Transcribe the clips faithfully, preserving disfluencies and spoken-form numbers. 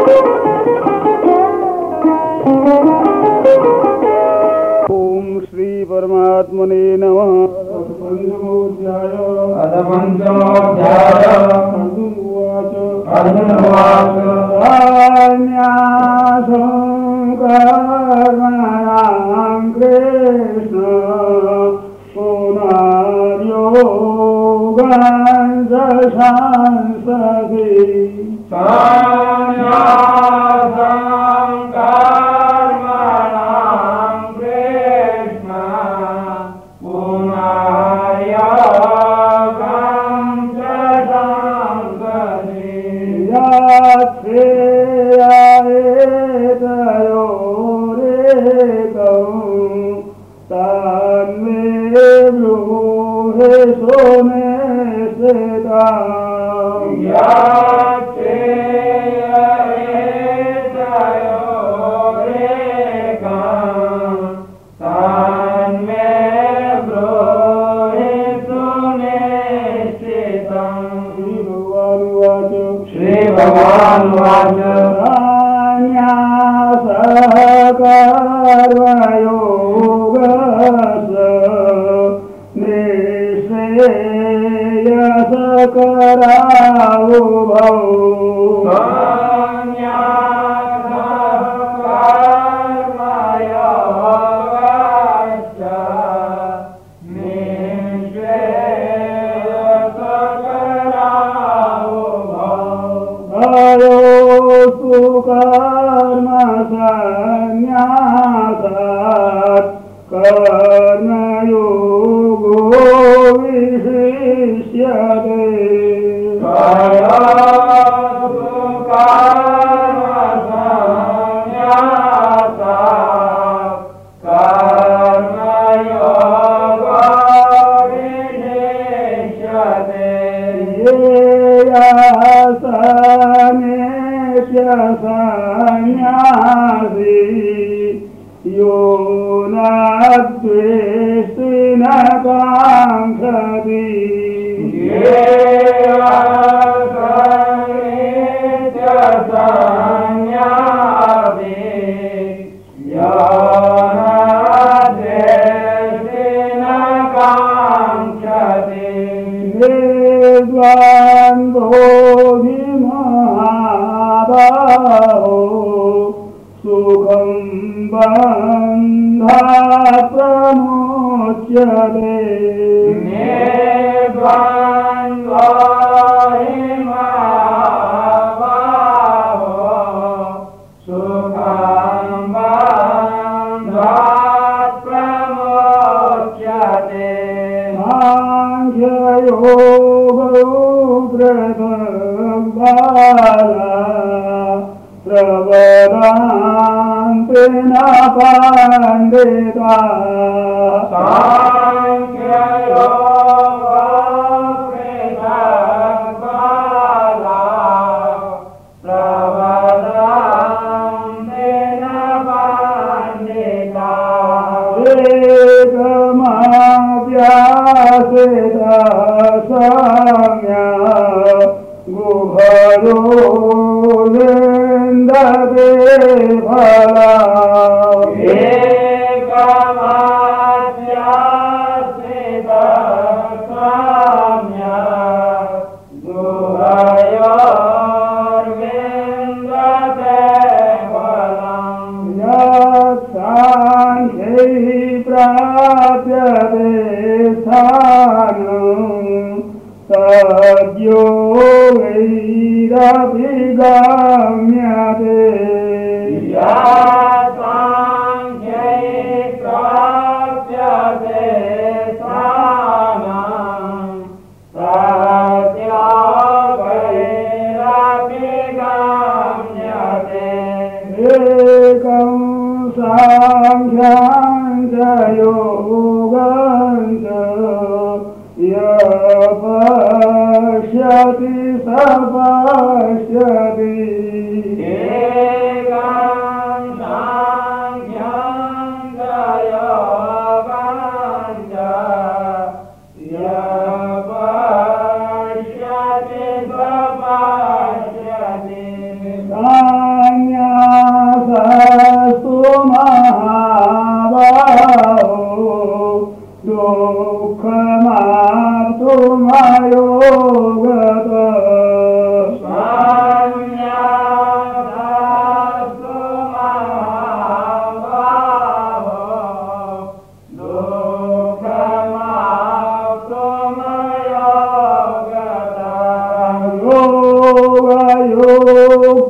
परमात्मने नमः। पंचमोऽध्याय अथ पंचमोऽध्याय अर्जुन उवाच अर्जुन उवाच अन्यासं कर्मणां कृष्ण पुनर्योगं दशांसति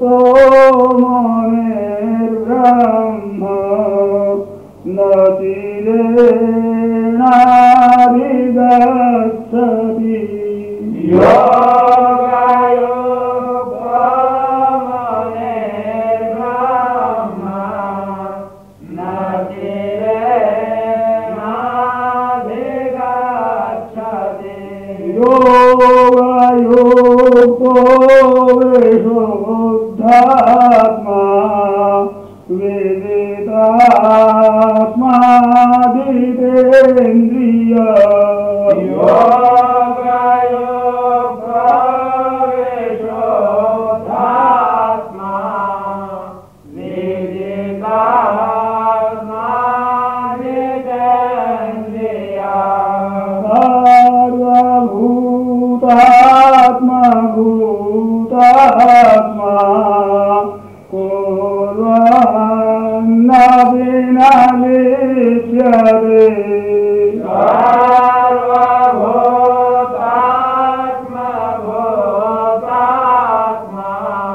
योक्तो मुनिर्ब्रह्म न चिरेणाधिगच्छति योगयुक्तो विशुद्धात्मा विदितात्मा जितेन्द्रिय योगयुक्तो विशुद्धात्मा विदितात्मा जितेन्द्रिय सर्वभूतात्मा भूतात्मा कुर्वन्न विना लिप्यते सर्वभूतात्मा भूतात्मा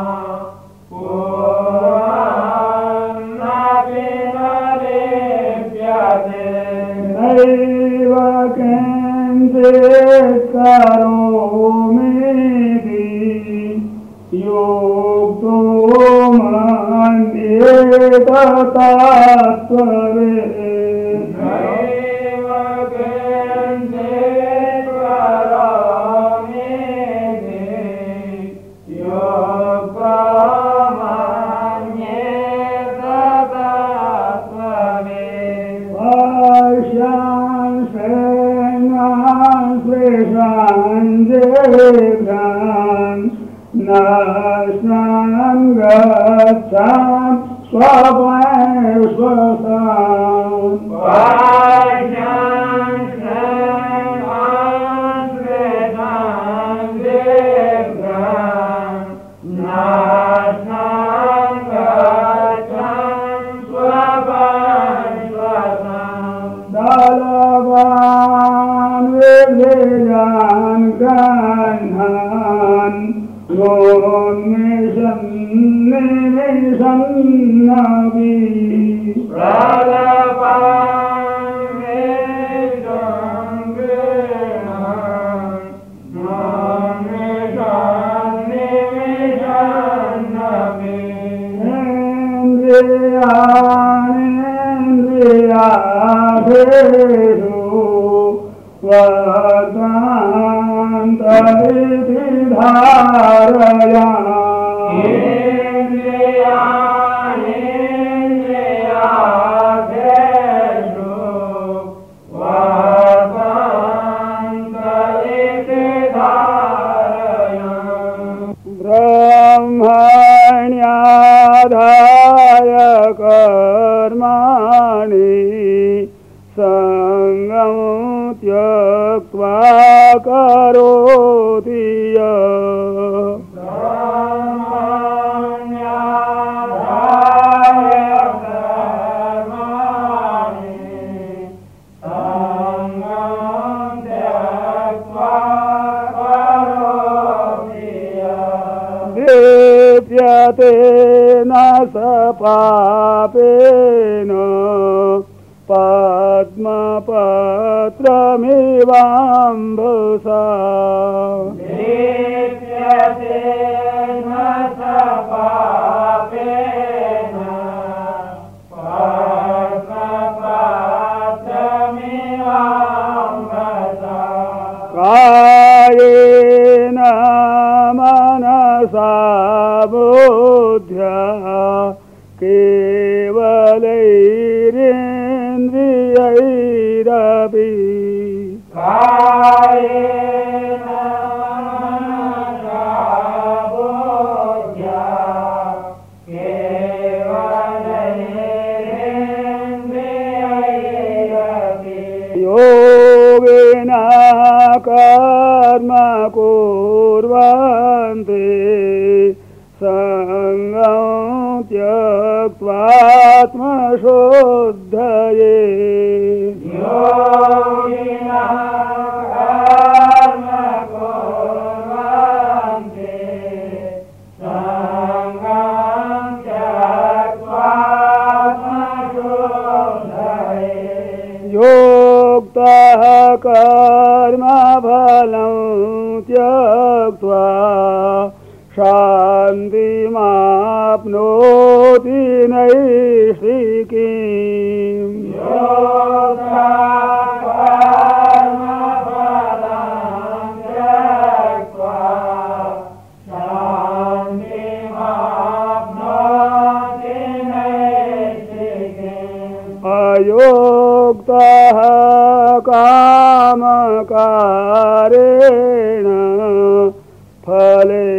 कुर्वन्न विना लिप्यते नैव किञ्चित् करोमीति योक्तो मन्येत तत्त्ववित् नैव किञ्चित् करोमीति योक्तो मन्येत तत्त्ववित् भाष्यान् श्रेणान् श्लेषान् जेघ्रान् नाश्नान् गच्छान् स्वपैश्वसान् भाष्यान् श्रेणान् श्लेषान् जेघ्रान् नाश्नान् गच्छान् स्वपैश्वसान् दलवान् विधेयान् गह्नान् निमिषन्नपि प्रलपान् निमिषन्नपि इन्द्रियाणीन्द्रियाधेषु वर्तन्तरिति धारया इन्द्रियाणीन्द्रियाधेषु वर्तन्तरिति धारया ब्रह्मण्याधाय कर्माणि संगं त्यक्त्वा करोति ब्रह्मण्याधाय कर्माणि संगं त्यक्त्वा करोति लिप्यते न स पापेन पद्मपत्रमिवाम्बुसा लिप्यते न स पापेन पद्मपत्रमिवाम्बुसा कायेन मनसा बुद्ध्या केवलैरिन्द्रियैरपि कायेन मनसा बुद्ध्या केवलैरिन्द्रियैरपि योगिन कर्म कुर्वन्ति संगं त्यक्त्वात्मशुद्धये योगिनः कर्म कुर्वन्ति संगं प्राप्नोति नैष्ठिकीम् अयोक्तः कामकारेण फले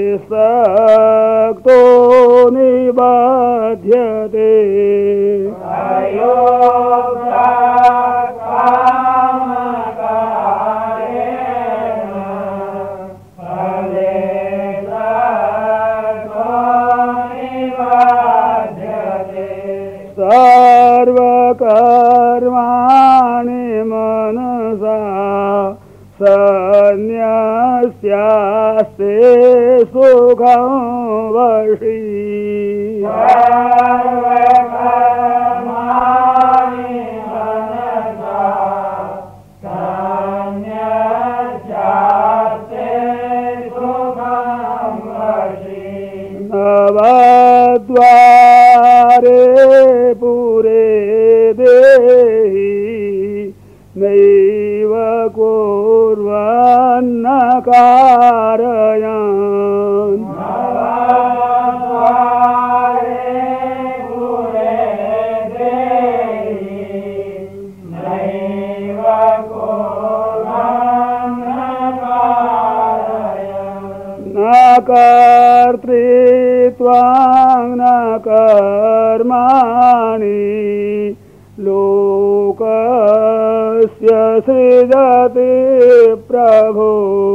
सक्तो निबध्यते सर्वकर्माणि मनसा सन्न्यस्यास्ते सुखं वशी नवद्वारे पुरे देहि नैव कुर्वन्न कारयन् न कर्तृत्वं न कर्माणि लोकस्य सृजति प्रभो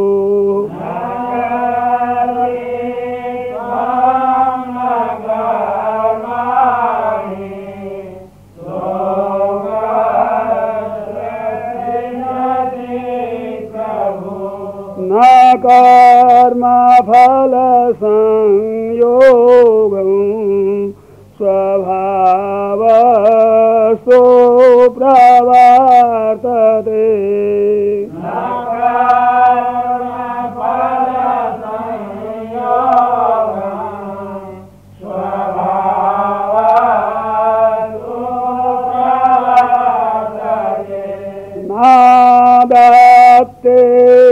न कर्मफलसंयोगं स्वभावस्तु प्रवर्तते नादत्ते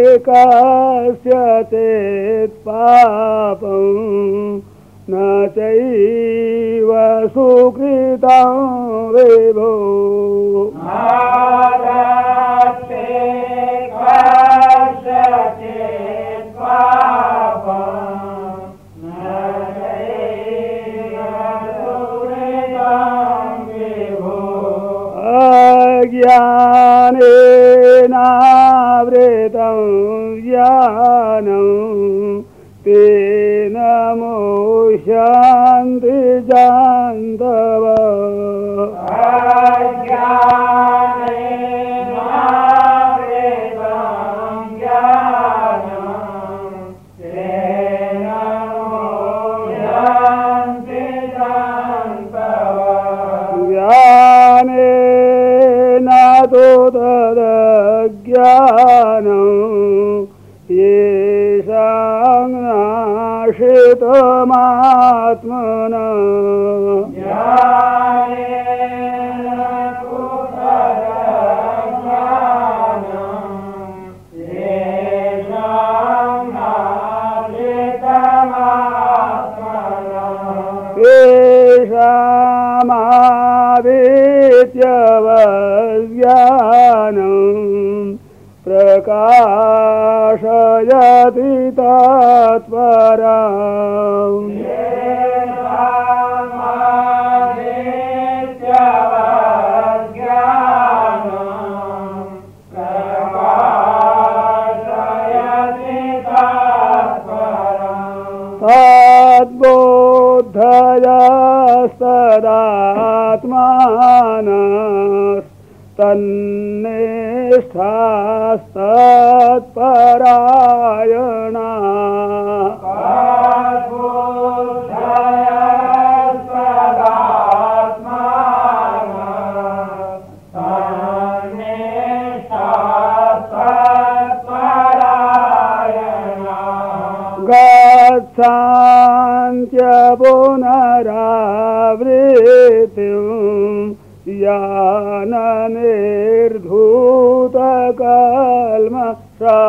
कस्यचित् पापं न चैव सुकृतं विभो अज्ञानेनावृतं ज्ञानं तेन मोह्यन्ति जान्तवः ज्ञानेन तु तदज्ञानं येषां नाशितमात्मना तेषामादित्यवज्ञानं प्रकाशयति तत्परम् तन्निष्ठास्तत्परायणा गच्छन्त्य पुनरावृत्तिं याननिर्धूतकल्मषा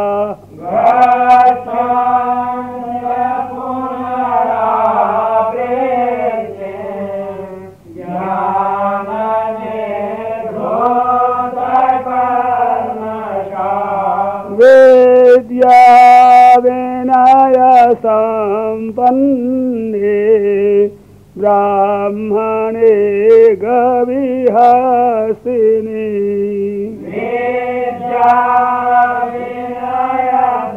विद्या विनय संपन्ने ब्राह्मणे गविहस्तिनि विद्या विनय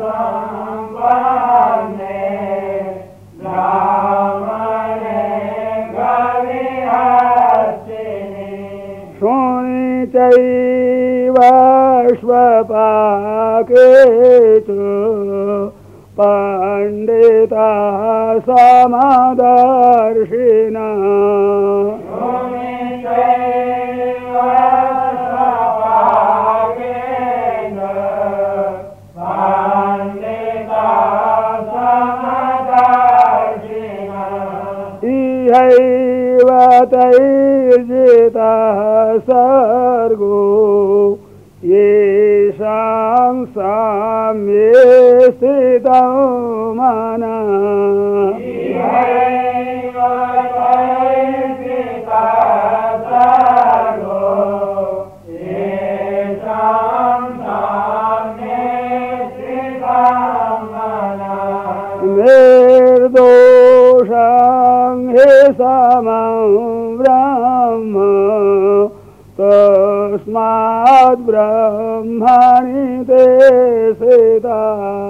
संपन्ने ब्राह्मणे गविहस्तिनि शोणिचैव स्वपाके च पंडिता समदर्शिना इहैव तैर्जितः सर्गो येषां साम्ये स्थितं मनः निर्दोषं हि समं ब्रह्म तस्माद् ब्रह्मणि ते स्थिता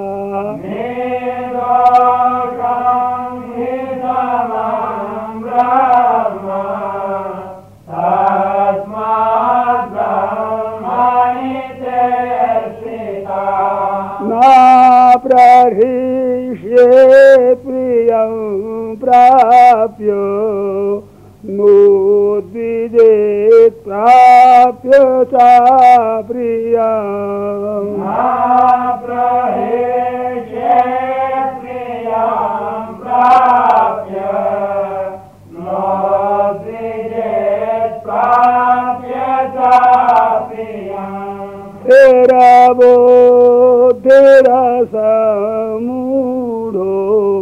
निर्दोषं हि समं ब्रह्म तस्माद् ब्रह्मणि ते स्थिता न प्रहृष्येत् प्रियं प्राप्य नोद्विजेत् प्राप्य च प्रियम् प्रहृष्येत् प्रियं प्राप्य नोद्विजेत् प्राप्य च प्रियम् स्थिरबुद्धिरसमूढो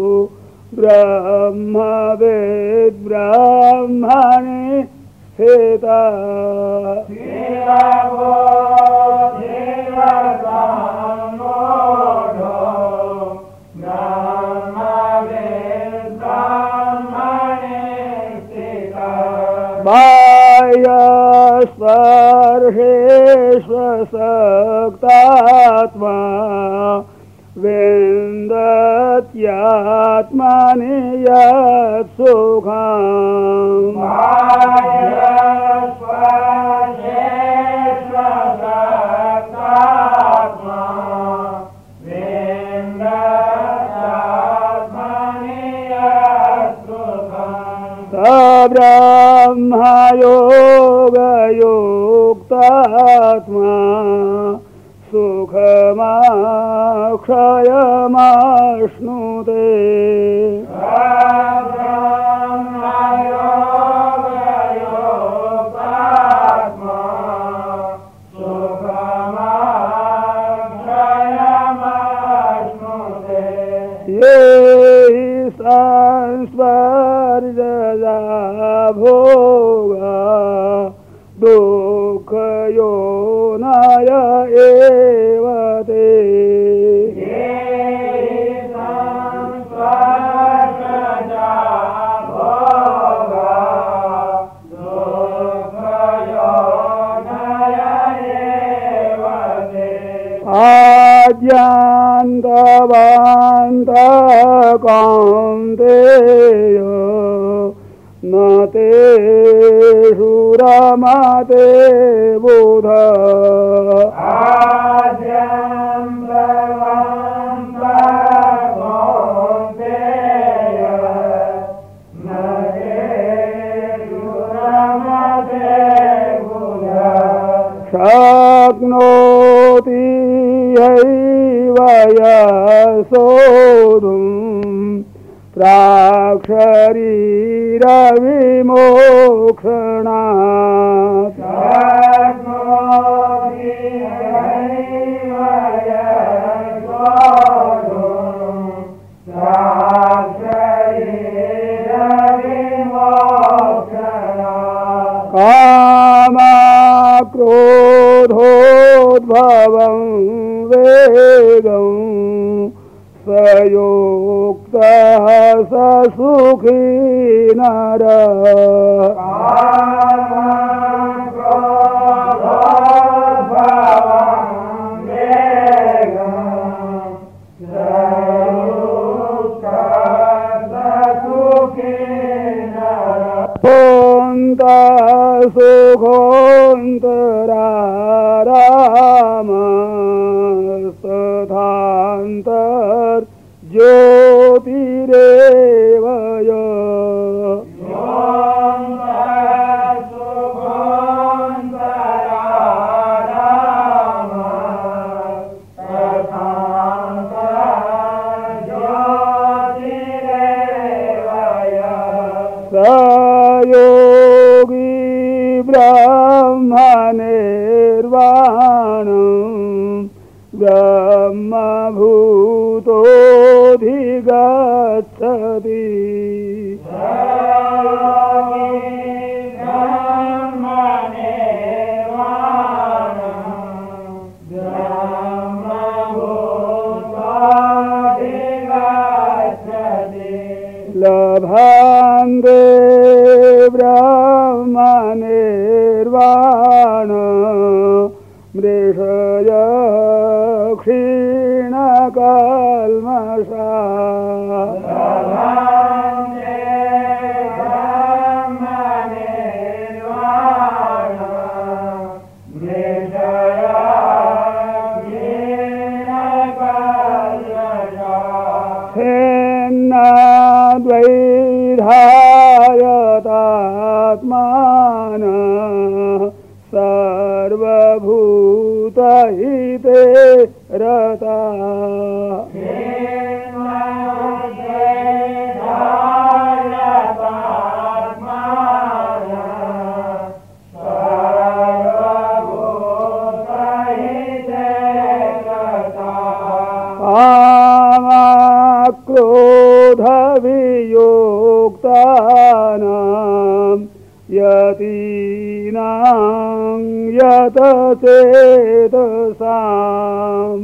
ब्रह्मवेद् ब्रह्मणि स्थितः बाह्यस्पर्शेष्वसक्तात्मा विन्दत्यात्मनि यत् सुखम् ब्रह्मयोगयुक्तात्मा सुखमाक्षयमाश्नुते ये संस्पर्शजा भोगा दुःखयोनय एव ते आद्यान्तवान्तः कौन्तेय न तेषु रमते बुध शक्नोति हैव यशोधुं प्राक्ष शरीर विमोक्षणात् कामक्रोधोद्भवं वेगं सयोक्तः स सुखी नरः सुखोऽन्तरारामस्तथान्तर् ज्योतिरेव योगी ब्रह्मनिर्वाणं ब्रह्मभूतोऽधिगच्छति लभन्ते ब्रह्मनिर्वाण मृषय क्षीणकल्मषा द्वैधायतात्मानः सर्वभूतहिते रताः क्रोधवियोक्तानां यतीनां यतचेतसाम्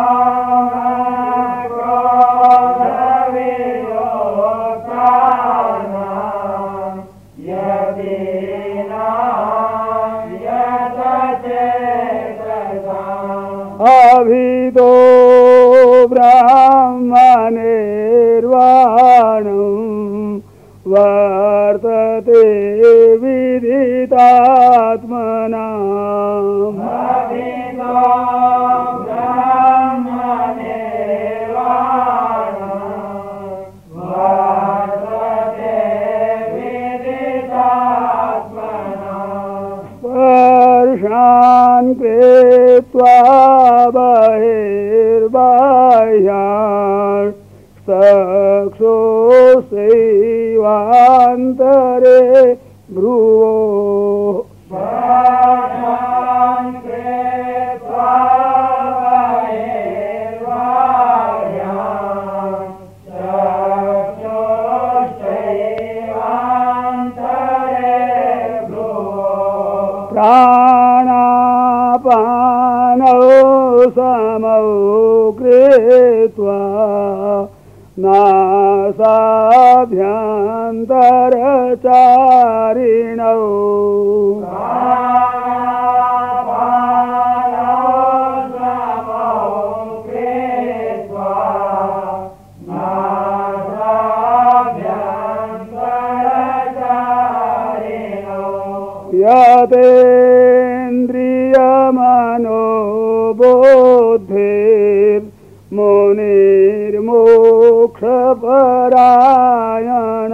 अभितो ब्रह्मनिर्वाणं वर्तते विदितात्मनाम् स्पर्शान् कृत्वा बहिर्बाह्यान् चक्षुषैवान्तरे भ्रुवो प्राणापानौ समौ कृत्वा नासाभ्यन्तरचारिणौ यतेन्द्रियमनोबुद्धिर्मुनिर्मोक्षपरायण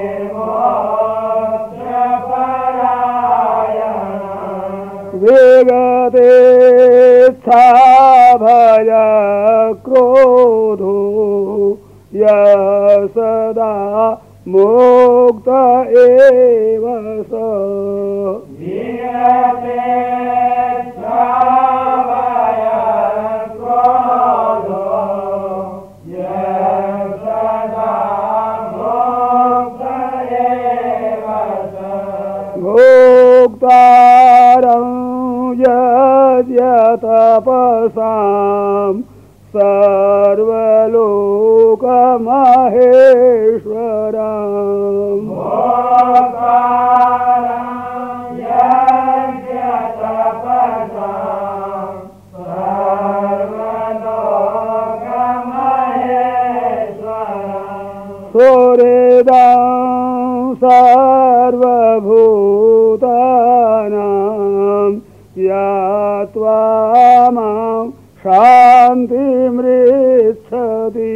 वेग इच्छा भय क्रोधो यः सदा मुक्त एव स भोक्तारं यद्यतपसां सर्वलोकमहेश्वरम् सोरेदां सर्वभूतानां यात्वा मां शान्तिमृच्छति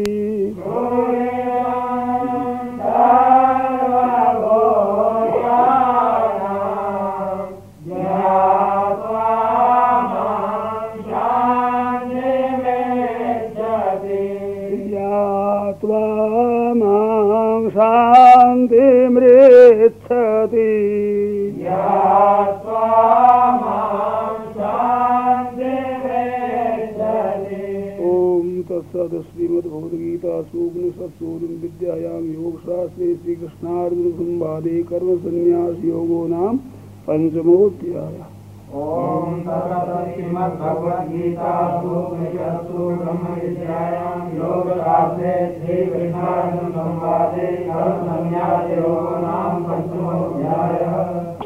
यात्वा मां शान्तिमृच्छति श्रीमद्भगवद्गीतासु उपनिषत्सु विद्यायां योगशास्त्रे श्रीकृष्णार्जुन संवादे कर्मसन्न्यास योगो नाम पंचमोऽध्यायः। ओम श्रीमद्भगवद्गीतासु उपनिषत्सु ब्रह्मविद्यायां योगशास्त्रे श्रीकृष्णार्जुन संवादे कर्मसन्न्यास योगो नाम पंचमोऽध्यायः।